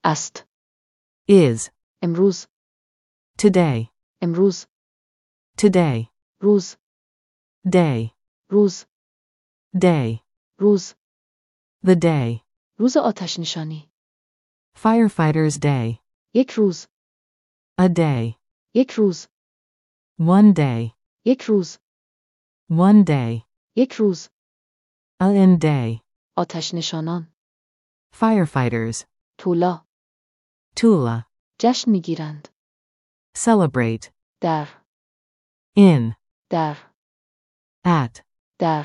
است. is, امروز. today, امروز. today, روز. day, روز. day, روز. the day, روز آتش نشانی. firefighters day, یک روز. a day, یک روز. one day, یک روز. one day, یک روز. an day, آتش نشانان. firefighters, تولا. Tula, جشن میگیرند. celebrate, در. in, در. at, در.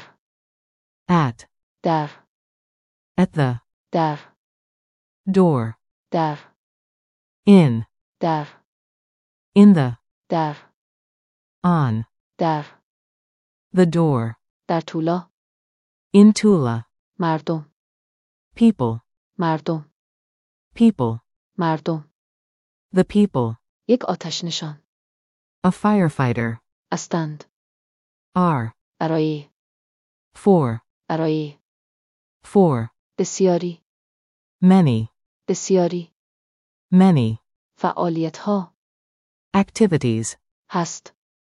at, در. at the, در. door, در. in, در. in the, در. on, در. the door, در تولا. in Tula, مردم. people, مردم. people, مردم. the people, یک آتش نشان. a firefighter, هستند. are, برای. for, برای. for, بسیاری. many, بسیاری. many, فعالیت ها. activities, هست.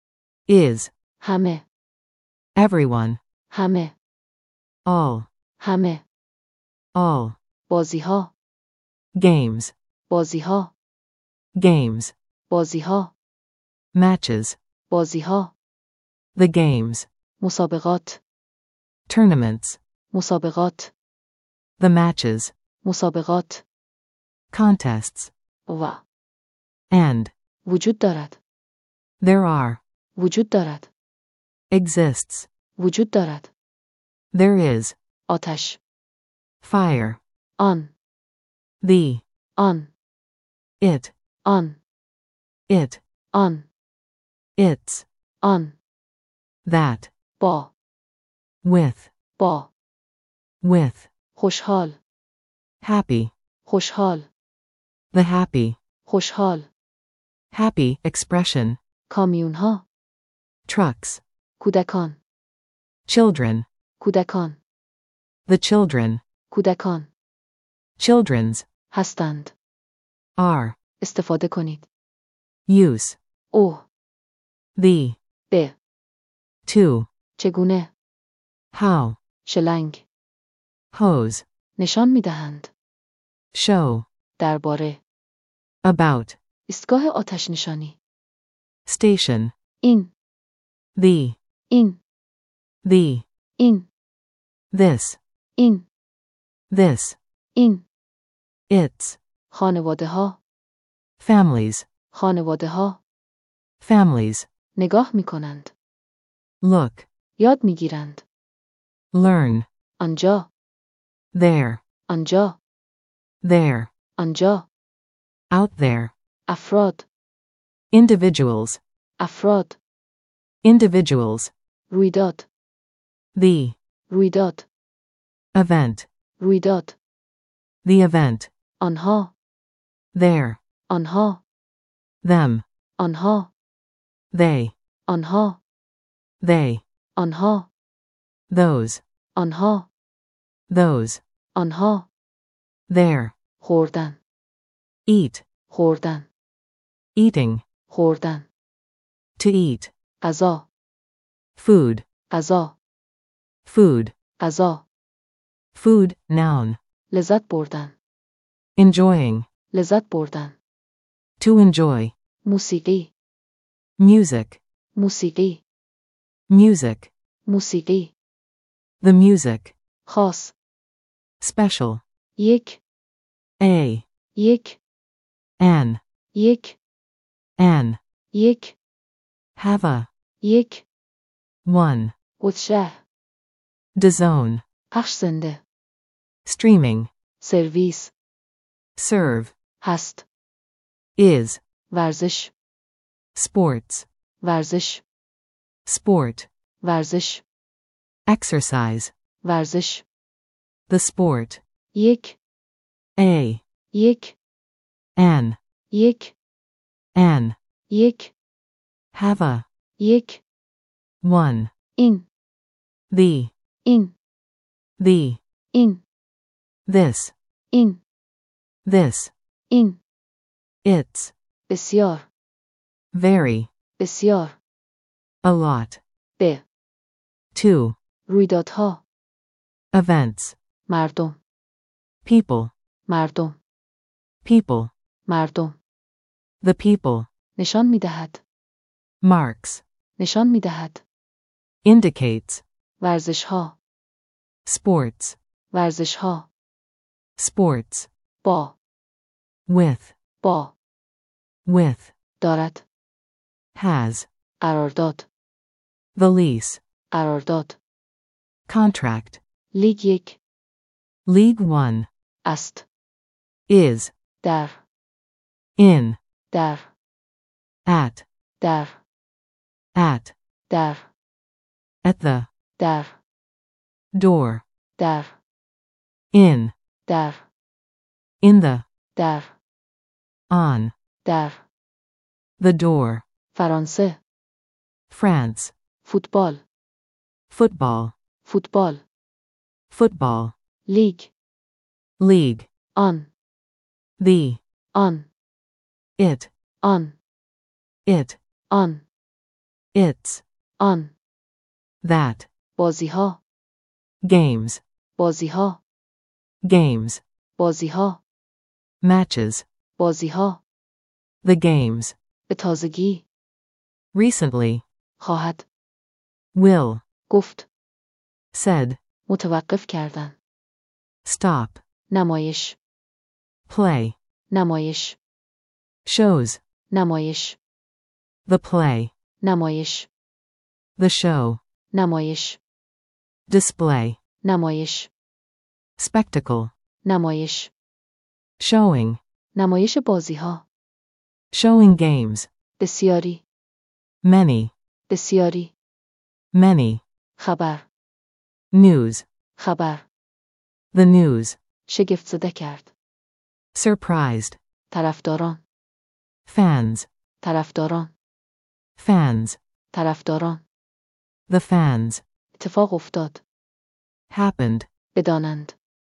is, همه. everyone, همه. all, همه. all, بازی ها. games, بازی ها. games, بازی ها. matches, بازی ها. the games, مسابقات. tournaments, مسابقات. the matches, مسابقات. contests, و. and, وجود دارد. there are, وجود دارد. exists, وجود دارد. there is, آتش. fire, آن. the, آن. it, آن. it, آن. its, آن. that, با. with, با. with, خوشحال. happy, خوشحال. the happy, خوشحال. happy expression, کامیون ها. trucks, کودکان. children, کودکان. the children, کودکان. children's, هستند. are, استفاده کنید. use, او. the, به. to, چگونه. how, شلنگ. hose, نشان می دهند. show, درباره. about, ایستگاه آتش نشانی. station, این. the, این. the, این. this, این. this, این. its, خانواده ها. families, خانواده ها. families, نگاه می کنند. look, یاد می گیرند. learn, آنجا. there, آنجا. there, آنجا. out there, افراد. individuals, افراد. individuals, رویداد. the, رویداد. event, رویداد. the event, آنها. there, آنها. them, آنها. they, آنها. they, آنها. those, آنها. those, آنها. there, خوردن. eat, خوردن. eating, خوردن. to eat, غذا. food, غذا. food, غذا. food, noun, لذت بردن. enjoying, لذت بردن. to enjoy, موسیقی. music, موسیقی. music, موسیقی. the music, خاص. special, یک. a, یک. an, یک. an, یک. have a, یک. one, قدشه. DAZN, پخش زنده. streaming, سرویس. serve, هست. is, ورزش. sports, ورزش. sport, ورزش. exercise, ورزش. the sport, یک. a, یک. an, یک. an, یک. have a, یک. one, این. the, این. the, این. this, این. this, این. its, بسیار. very, بسیار. a lot, به. to, رویدادها. events, مردم. people, مردم. people, مردم. the people, نشان می دهد. marks, نشان می دهد. indicates, ورزشها. sports, ورزشها. sports, با. with, با. with, دارد. has, قرارداد. the lease, قرارداد. contract, لیگ یک. League 1, است. is, در. in, در. at, در. at, در. at the, در. door, در. in, در. in the, در. on, در. the door, فرانسه. France, فوتبال. football, فوتبال. football, لیگ. league, آن. the, آن. it, آن. it, آن. its, آن. that, بازیها. games, بازیها. games, بازیها. matches, بازیها. the games, به تازگی. recently, خواهد. will, گفت. said, متوقف کردن. stop, نمایش. play, نمایش. shows, نمایش. the play, نمایش. the show, نمایش. display, نمایش. spectacle, نمایش. showing, نمایش بازیها. showing games, بسیاری. many, بسیاری. many, خبر. news, خبر. the news, شگفت زده کرد. surprised, طرفداران. fans, طرفداران. fans, طرفداران. the fans, اتفاق افتاد. happened, بدانند.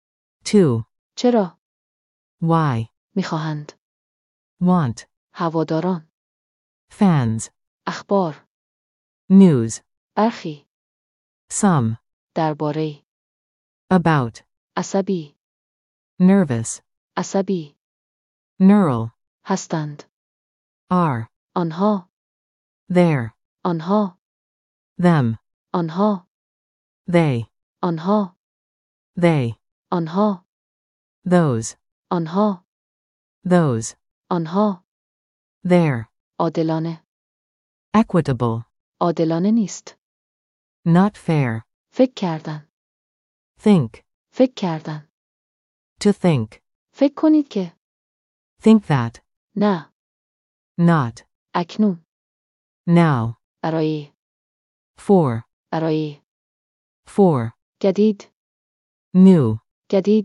to, چرا؟ why, میخواهند. want, هواداران. fans, اخبار. news, برخی. some, درباره. about, عصبی. nervous, عصبی. neural, هستند. are, آنها. there, آنها. them, آنها. they, آنها. they, آنها. those, آنها. those, آنها. there, عادلانه. equitable, عادلانه نیست. not fair, فکر کردن. think, فکر کردن. to think, فکر کنید که. think that, نه. not, اکنون. now, برای. for, برای. for, جدید. new, جدید.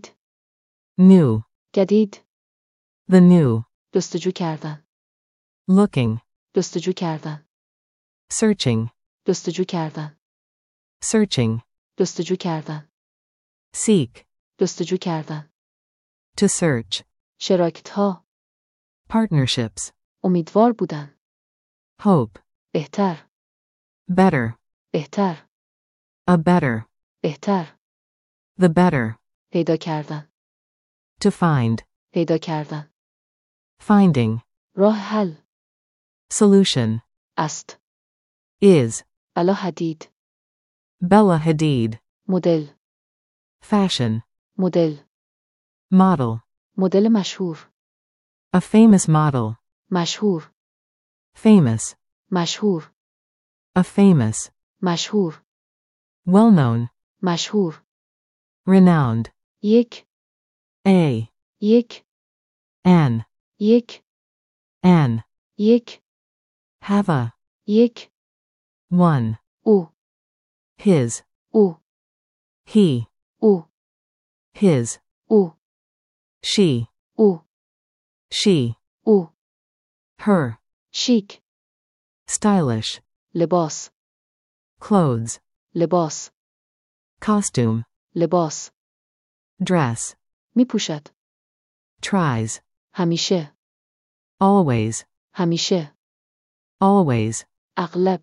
new, جدید. the new, جستجو کردن. looking, جستجو کردن. searching, جستجو کردن. searching, جستجو کردن. seek, جستجو کردن. to search, شراکت ها. partnerships, امیدوار بودن. hope, بهتر. better, بهتر. a better, بهتر. the better, پیدا کردن. to find, پیدا کردن. finding, راه حل. solution, است. is, بلا حدید. Bella Hadid, مدل. fashion, مدل. model, مدل مشهور. a famous model, مشهور. famous, مشهور. a famous, مشهور. well known, مشهور. renowned, یک. a, یک. an, یک. an, یک. have a, یک. one, او. his, او. he, او. his, او. she, او. she, او. her, شیک. stylish, لباس. clothes, لباس. costume, لباس. dress, می پوشد. tries, همیشه. always, همیشه. always, اغلب.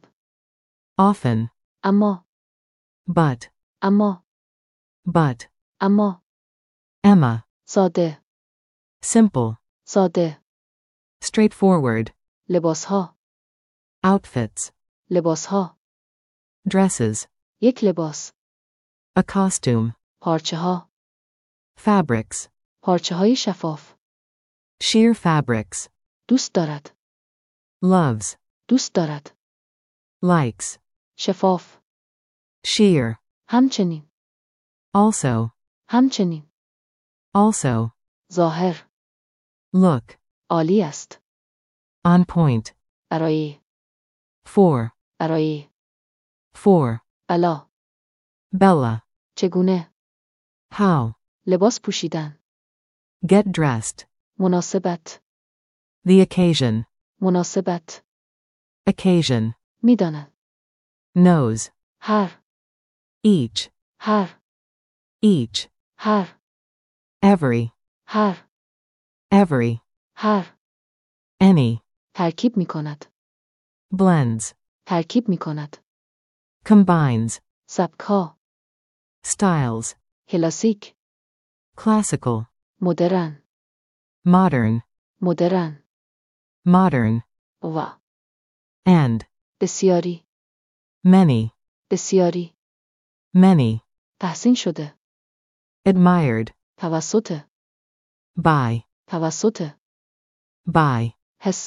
often, اما. but, اما. but, اما. Emma, ساده. simple, ساده. straightforward, لباسها. outfits, لباسها. dresses, یک لباس. a costume, پارچه ها. fabrics, پارچه های شفاف. sheer fabrics, دوست دارد. loves, دوست دارد. likes, شفاف. sheer, همچنین. also, همچنین. also, ظاهر. look, عالی است. on point, برای. for, برای. for, بلا. Bella, چگونه. how, لباس پوشیدن. get dressed, مناسبت. the occasion, مناسبت. occasion, میداند. knows, هر. each, هر. each, هر. every, هر. every, هر. any, ترکیب می کند. blends, ترکیب می کند. combines, سبکها. styles, کلاسیک. classical, مدرن. modern, مدرن. modern, و. and, بسیاری. many, بسیاری. many, تحسین شده. admired, توسط. by, توسط. by, حس.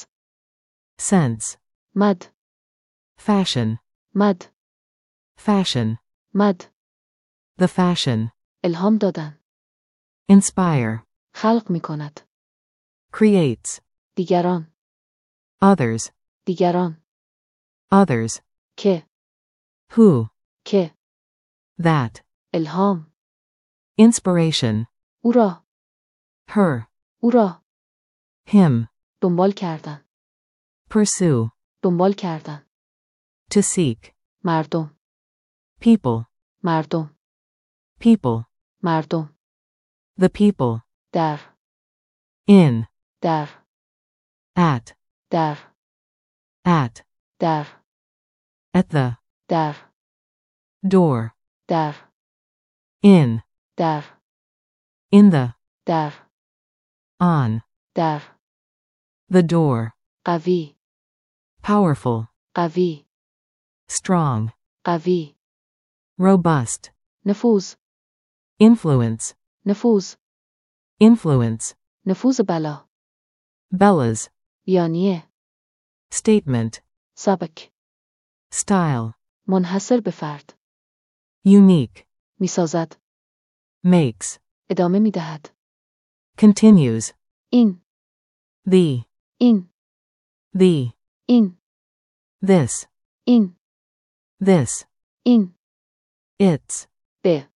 sense, مد. fashion, مد. fashion, مد. the fashion, الهام دادن. inspire, خلق می کند. creates, دیگران. others, دیگران. others, که. who, که. that, الهام. inspiration, او را. her, او را. him, دنبال کردن. pursue, دنبال کردن. to seek, مردم. people, مردم. people, مردم. the people, در. in, در. at, در. at, در. at the, در. door, در. in, در. in the, در. on, در. the door, قوی. powerful, قوی. strong, قوی. robust, نفوذ. influence, نفوذ. influence, نفوذ بلا. Bella's, بیانیه. statement, سبک. style, منحصر به فرد. unique, میسازد. makes, ادامه میدهد. continues, این. the, این. the, این. this, این. this, این. its, به.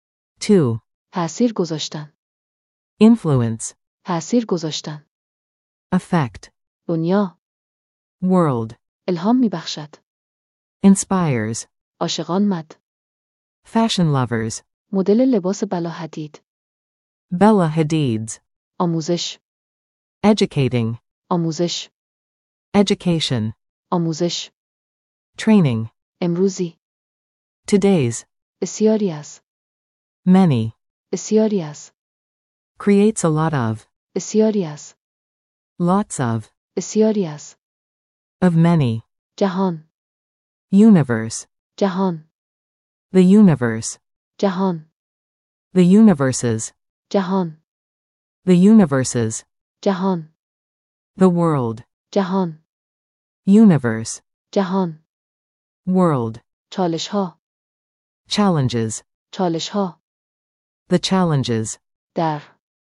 to, تأثیر گذاشتن. influence, تأثیر گذاشتن. affect, دنیا. world, الهام میبخشد. inspires, عاشقان مد. fashion lovers, مدل لباس بلا حدید. Bella Hadid's, آموزش. educating, آموزش. education, آموزش. training, امروزی. today's, بسیاری از. many, بسیاری از. creates a lot of, بسیاری از. lots of, بسیاری از. of many, جهان. universe, جهان. the universe, جهان. the universes, جهان. the universes, جهان. the world, جهان. universe, جهان. world, چالش ها. challenges, چالش ها. the challenges, در.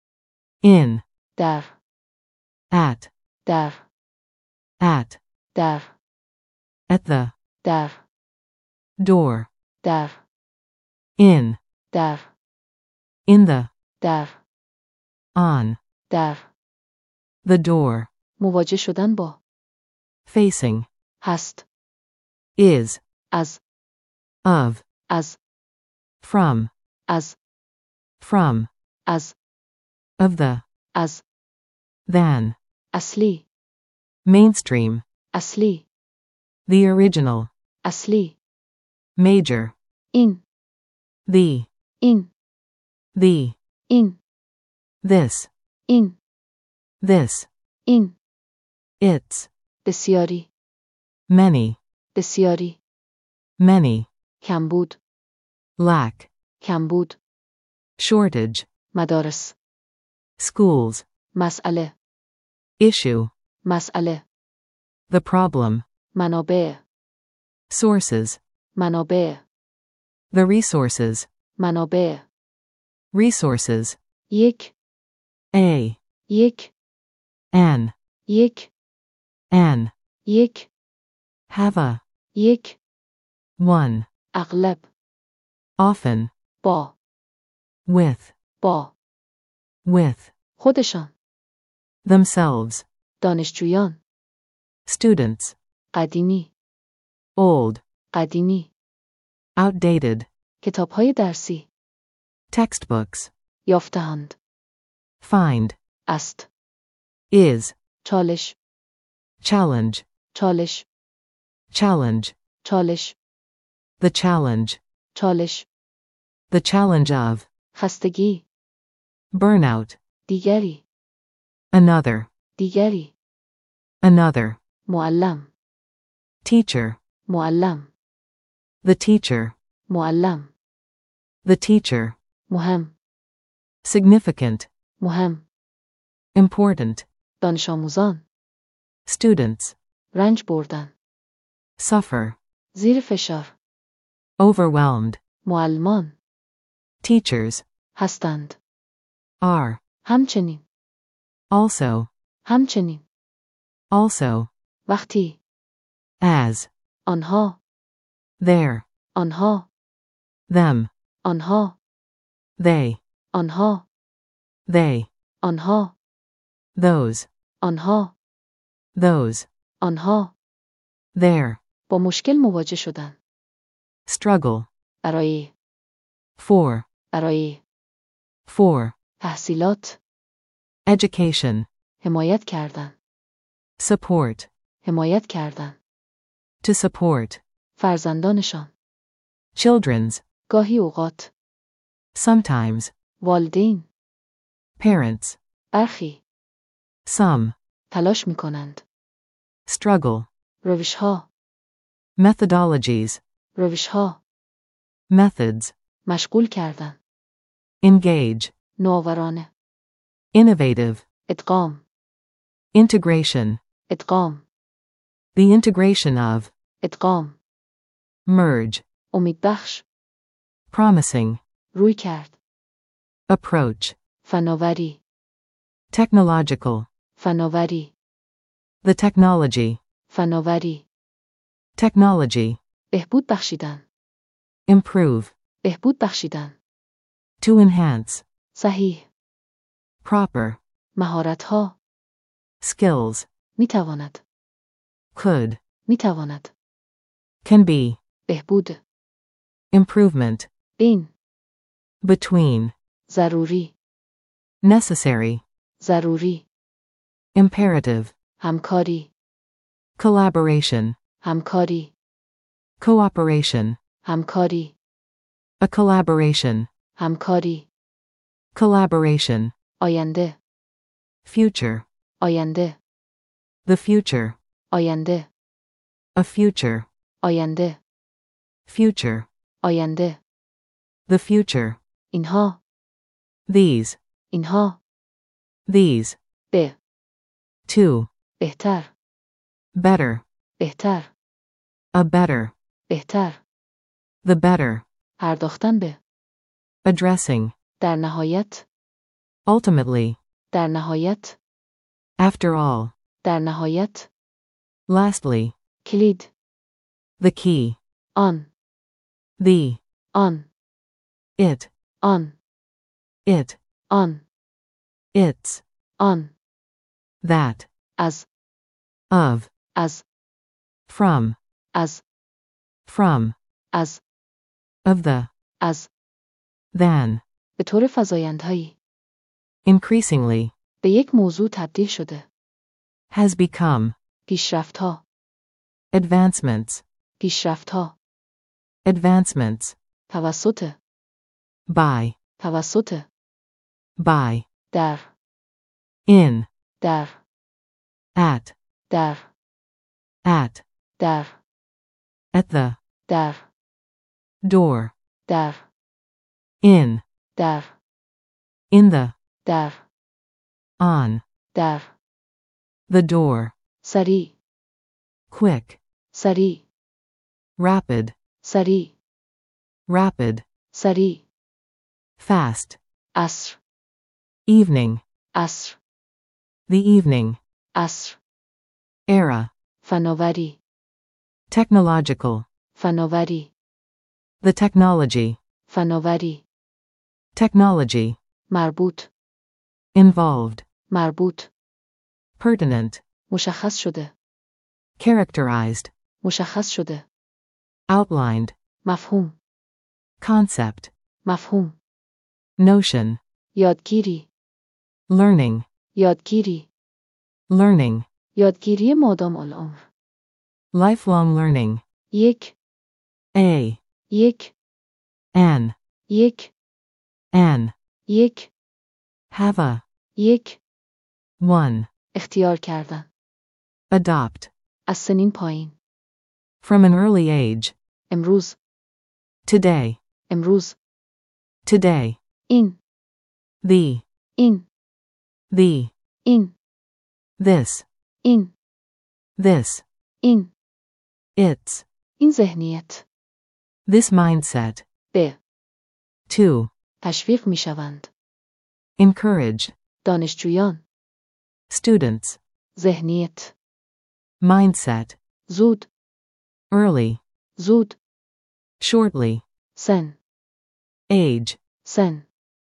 in, در. at, در. at, در. at the, در. door, در. in, در. in the, در. on, در. the door, مواجه شدن با. facing, هست. is, از. of, از. from, از. from, از. of the, از. than, اصلی mainstream, اصلی the original, اصلی major, این the, این the, این this, این this, این its, بسیاری many, بسیاری many, کمبود lack, کمبود shortage, مدارس schools, مسئله issue, مسئله the problem, منابع sources, منابع the resources, منابع resources, یک a, یک an, یک an, یک have a, یک one, اغلب often, با with, خودشان themselves, دانشجویان students, قدیمی old, قدیمی outdated, کتابهای درسی textbooks, یافته‌اند find, است is, چالش challenge, چالش challenge, چالش the challenge, چالش the challenge of, خستگی burnout, دیگری another, دیگری another, معلم teacher, معلم the teacher, معلم the teacher, مهم significant, مهم important, دانش آموزان students, رنج بردن suffer, زیر فشار overwhelmed, معلمان teachers, هستند are, همچنین also, همچنین also, وقتی as, آنها there, آنها them, آنها they, آنها they, آنها those, آنها those, آنها there, با مشکل مواجه شدن struggle, برای for, تحصیلات education, حمایت کردن support, حمایت کردن to support, فرزندانشان children's, گاهی اوقات sometimes, والدین parents, برخی some, تلاش می کنند struggle, روشها methodologies, روشها methods, مشغول کردن engage, نوآورانه innovative, ادغام integration, ادغام the integration of, ادغام merge, امیدبخش promising, روی کرد approach, فناوری technological, فناوری the technology, فناوری technology, بهبود بخشیدن improve, بهبود بخشیدن to enhance, صحیح proper, مهارتها skills, می تواند could, می تواند can be, بهبود improvement, بین between, ضروری necessary, ضروری imperative, همکاری collaboration, همکاری cooperation, همکاری a collaboration, همکاری collaboration, آینده future, آینده the future, آینده a future, آینده future, آینده the future, اینها these, اینها these, به to, بهتر better, بهتر a better, بهتر the better, پرداختن به addressing, در نهایت ultimately, در نهایت after all, در نهایت lastly, کلید the key, آن the, آن it, آن it, آن its, آن that, از of, از from, از from, از of the, از than, به طور فزایندهایی increasingly, به یک موضوع تبدیل شده. has become, پیشرفت‌ها. advancements, پیشرفت‌ها. advancements, توسط. by, توسط. by, در. in, در. at, در. at the, در. door, در. in the, در. on, در. the door, سریع. quick, سریع. rapid, سریع. rapid, سریع. fast, عصر. evening, عصر. the evening, عصر. era, فناوری. technological, فناوری. the technology, فناوری. technology, مربوط. involved, مربوط. pertinent, مشخص شده. characterized, مشخص شده. outlined, مفهوم. concept, مفهوم. notion, یادگیری. learning, یادگیری. learning, یادگیری مادام العمر. lifelong learning, یک. a, یک. an, یک. an, یک. have a, یک. one, اختیار کردن. adopt, از سنین پایین. from an early age, امروز. today, امروز. today, این. the, این. این, this, این. this, این. its, این ذهنیت. this mindset, به. to, تشویق می شوند. encourage, دانشجویان. students, ذهنیت. mindset, زود. early, زود. shortly, سن. age, سن.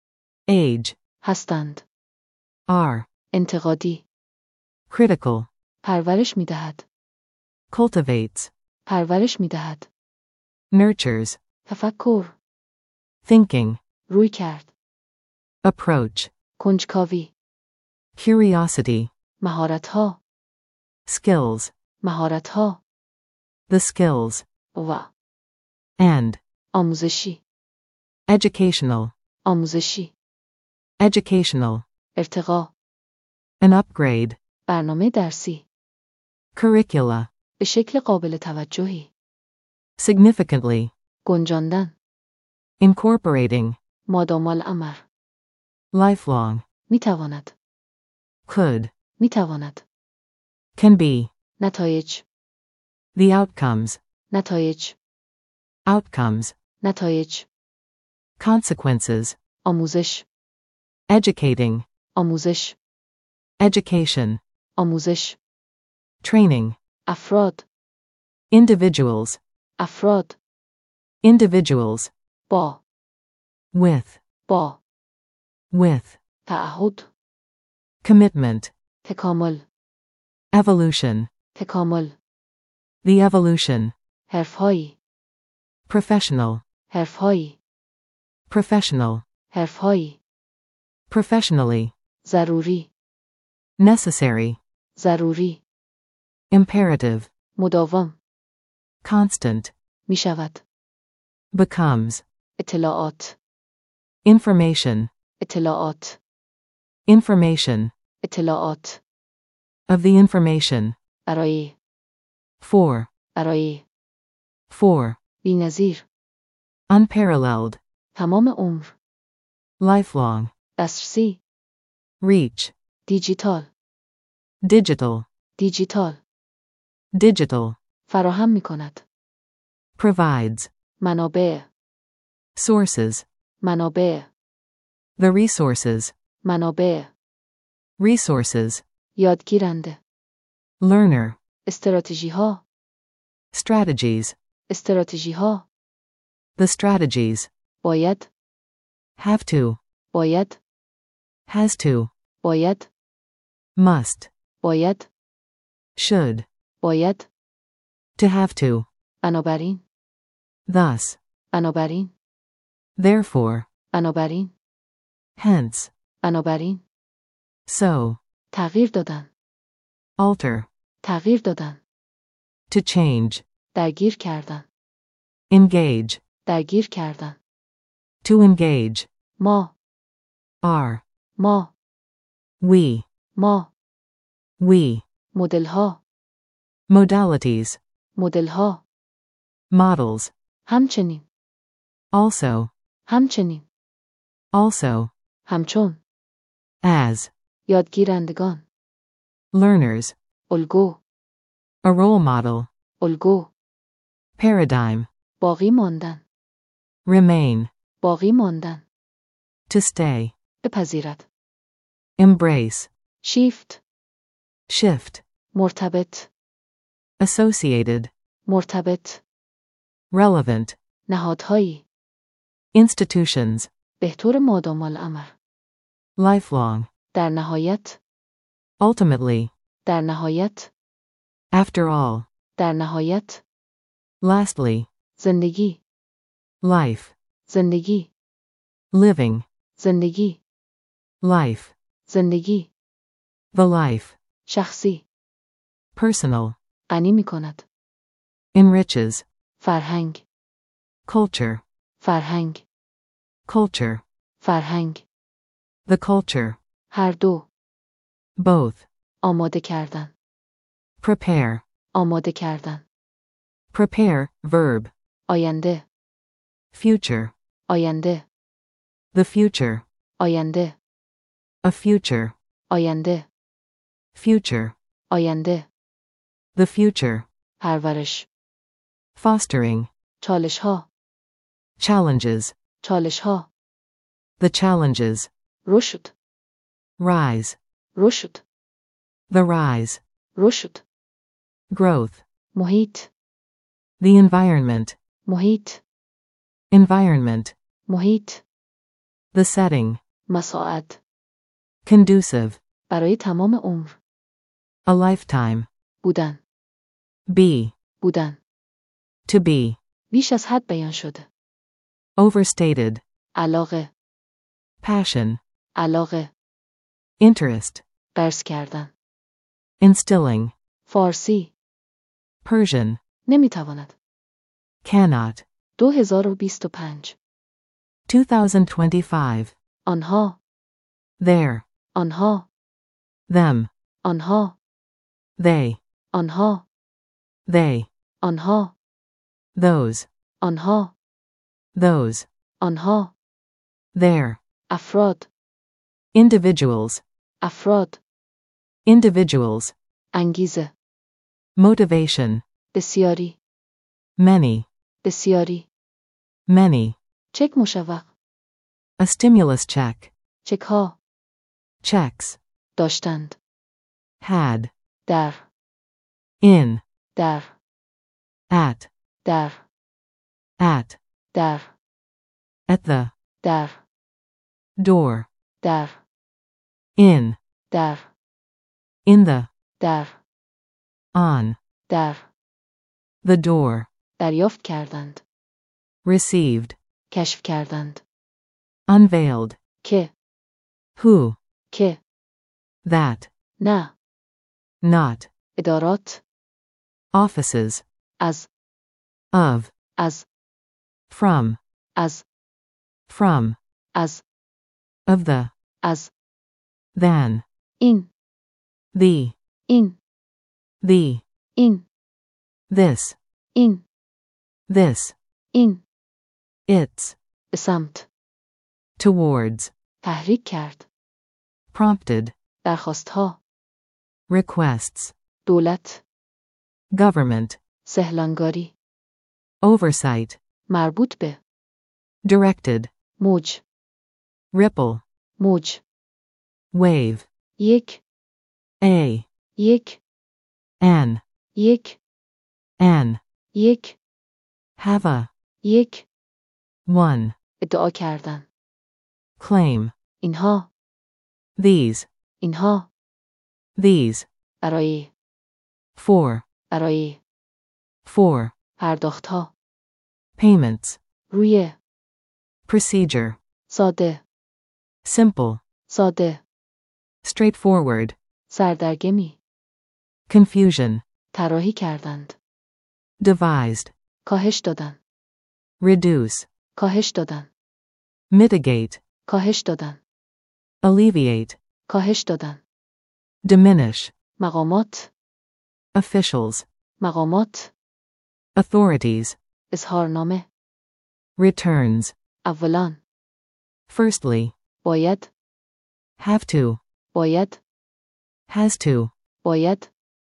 age, هستند. are, انتقادی. critical, پرورش می دهد. cultivates, پرورش می دهد. nurtures, تفکر. thinking, روی کرد. approach, کنجکاوی. curiosity, مهارت‌ها. skills, مهارت‌ها. the skills, و. and, آموزشی. educational, آموزشی. educational, ارتقا. an upgrade, برنامه درسی. curricula, به شکل قابل توجهی. significantly, گنجاندن. incorporating, مادام العمر. lifelong, می تواند. could, می تواند. can be, نتایج. the outcomes, نتایج. outcomes, نتایج. consequences, آموزش. educating, آموزش. education, آموزش. training, افراد. individuals, افراد. individuals, با. with, با. with, تعهد. commitment, تکامل. evolution, تکامل. the evolution, حرفهایی. professional, حرفهایی. professional, حرفهایی. professionally, ضروری. necessary, ضروری. imperative, مداوم. constant, می شود. becomes, اطلاعات. information, اطلاعات. information, اطلاعات. of the information, برای. for, برای. for, بی‌نظیر. unparalleled, تمام عمر. lifelong, دسترسی. reach, دیجیتال. digital, دیجیتال. digital, فراهم می کند. provides, منابع. sources, منابع. the resources, منابع. resources, یادگیرنده. learner, استراتژی ها. strategies, استراتژی ها. the strategies, باید. have to, باید. has to, باید. must, باید. should, باید. to have to, بنابراین. thus, بنابراین. therefore, بنابراین. hence, بنابراین. So. تغییر دادن. Alter. تغییر دادن. To change. درگیر کردن. Engage. درگیر کردن. To engage. ما. Are. ما. We. ما. We. مدل ها. Modalities. مدل ها. Models. همچنین. Also. همچنین. Also. همچون. As. یادگیرندگان. Learners. الگو. A role model. الگو. Paradigm. باقی ماندن. Remain. باقی ماندن. To stay. بپذیرد. Embrace. شیفت. Shift. مرتبط. Associated. مرتبط. Relevant. نهادهایی. Institutions. به طور مادام العمر. Lifelong. در نهایت. Ultimately. در نهایت. After all. در نهایت. Lastly. زندگی. Life. زندگی. Living. زندگی. Life. زندگی. The life. شخصی. Personal. غنی می کند. Enriches. فرهنگ. Culture. فرهنگ. Culture. فرهنگ. The culture. هر دو. Both. آماده کردن. Prepare. آماده کردن. Prepare. Verb. آینده. Future. آینده. The future. آینده. A future. آینده. Future. آینده. The future. پرورش. Fostering. چالش ها. Challenges. چالش ها. The challenges. رشد. Rise. رشد. The rise. رشد. Growth. محیط. The environment. محیط. Environment. محیط. The setting. مساعد. Conducive. برای تمام عمر. A lifetime. بودن. Be. بودن. To be. بیش از حد بیان شده. Overstated. علاقه. Passion. علاقه. Interest. قرض کردن. Instilling. فارسی. Persian. نمیتواند. Cannot. 2025. 2025. آنها. There. آنها. Them. آنها. They. آنها. They. آنها. Those. آنها. Those. آنها. There. افراد. Individuals. افراد. Individuals. انگیزه. Motivation. بسیاری. Many. بسیاری. Many. چک مشوق. A stimulus check. چک ها. Checks. داشتند. Had. در. In. در. At. در. At. در. At the. در. Door. در. In. در. In the. در. On. در. The door. دریافت کردند. Received. کشف کردند. Unveiled. که. Who. که. That. نه. Not. ادارات. Offices. از. Of. از. From. از. From. از. Of the. از. Than. این. The. این. The. این. This. این. This. این. Its. به سمت. Towards. تحریک کرد. Prompted. درخواست ها. Requests. دولت. Government. سهلانگاری. Oversight. مربوط به. Directed. موج. Ripple. موج. Wave. یک. A. یک. An. یک. An. یک. Have a. یک. One. ادعا کردن. Claim. اینها. These. اینها. These. برای. For. برای. For. پرداخت ها. Payments. روی. Procedure. ساده. Simple. ساده. straightforward, سردرگمی. confusion, طراحی کردند. devised, کاهش دادن. reduce, کاهش دادن. mitigate, کاهش دادن. alleviate, کاهش دادن. diminish, مقامات. officials, مقامات. authorities, اظهارنامه. returns, اولاً. firstly, باید. have to, باید. has to, باید.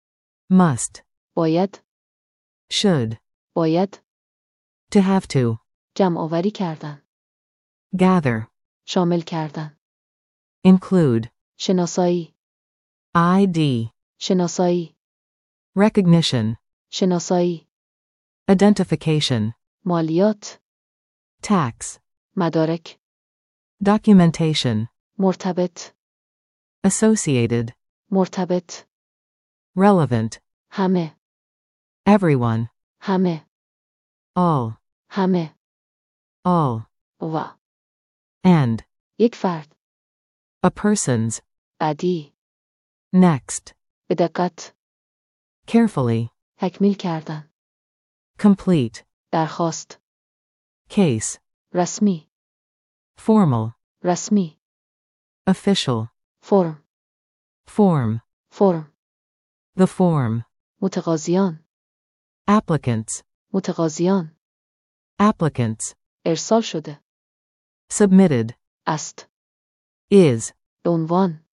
must, باید. should, باید. to have to, جمع آوری کردن. gather, شامل کردن. include, شناسایی. ID, شناسایی. recognition, شناسایی. identification, مالیات. tax, مدارک. documentation, مرتبط. associated, مرتبط. relevant, همه. everyone, همه. all, همه. all, و. and, یک فرد. a person's, بعدی. next, به دقت. carefully, تکمیل کردن. complete, درخواست. case, رسمی. formal, رسمی. official, فرم. form, فرم. the form, متقاضیان. applicants, متقاضیان. applicants, ارسال شده. submitted, است. is, به عنوان.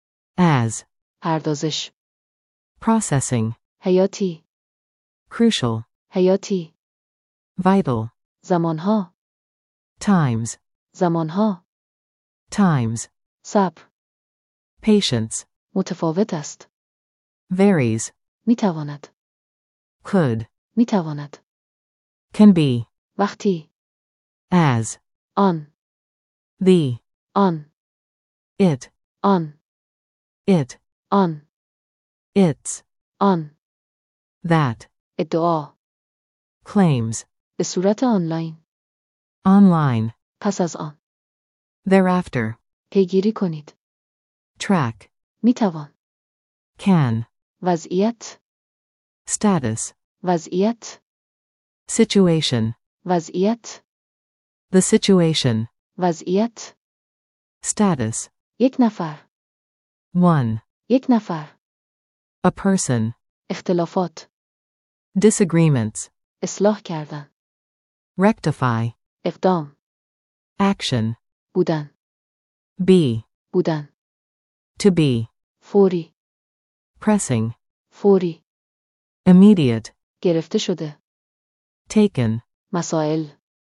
as, پردازش. processing, حیاتی. crucial, حیاتی. vital, زمانها. times, زمانها. times, صبر. patience, متفاوت است. varies, می تواند. could, می تواند. can be, وقتی. as, آن. the, آن. it, آن. it, آن. its, آن. that, ادعا. claims, به صورت آنلاین. online, پس از آن. thereafter, پیگیری کنید. track, می توان. can, وضعیت. status, وضعیت. situation, وضعیت. the situation, وضعیت. status, یک نفر. one, یک نفر. a person, اختلافات. disagreements, اصلاح کردن. rectify, اقدام. action, بودن. be, بودن. to be, فوری. pressing, فوری. immediate, گرفته شده. taken, مسائل.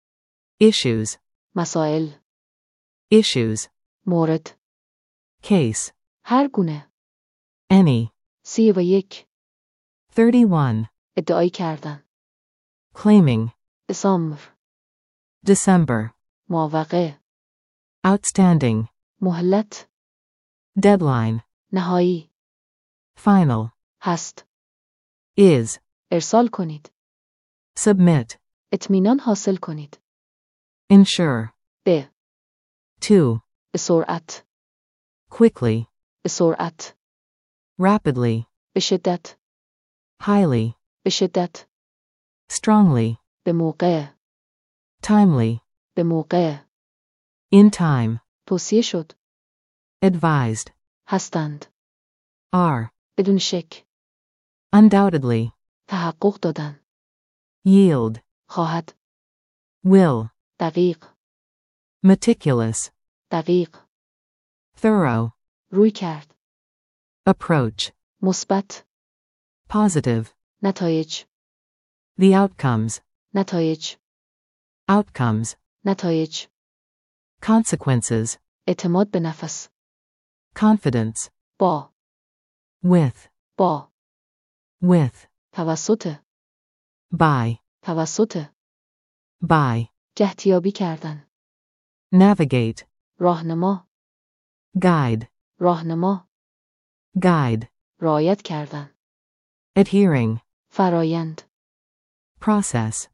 issues, مسائل. issues, مورد. case, هر گونه. any, 31. 31, ادعای کردن. claiming, دسامبر. December, موافقه. outstanding, مهلت. deadline, نهایی. final, هست. is, ارسال کنید. submit, اطمینان حاصل کنید. ensure, به. to, به سرعت. quickly, به سرعت. rapidly, به شدت. highly, به شدت. strongly, به موقع. timely, به موقع. in time, توصیه شد. advised, هستند. are, بدون شک. undoubtedly, تحقق دادن. yield, خواهد. will, دقیق. meticulous, دقیق. thorough, روی کرد. approach, مثبت. positive, نتایج. the outcomes, نتایج. outcomes, نتایج. consequences, اعتماد به نفس. confidence, با. with, با. with, توسط. by, توسط. by, جهتیابی کردن. navigate, راهنما. guide, راهنما. guide, رعایت کردن. adhering, فرایند. process,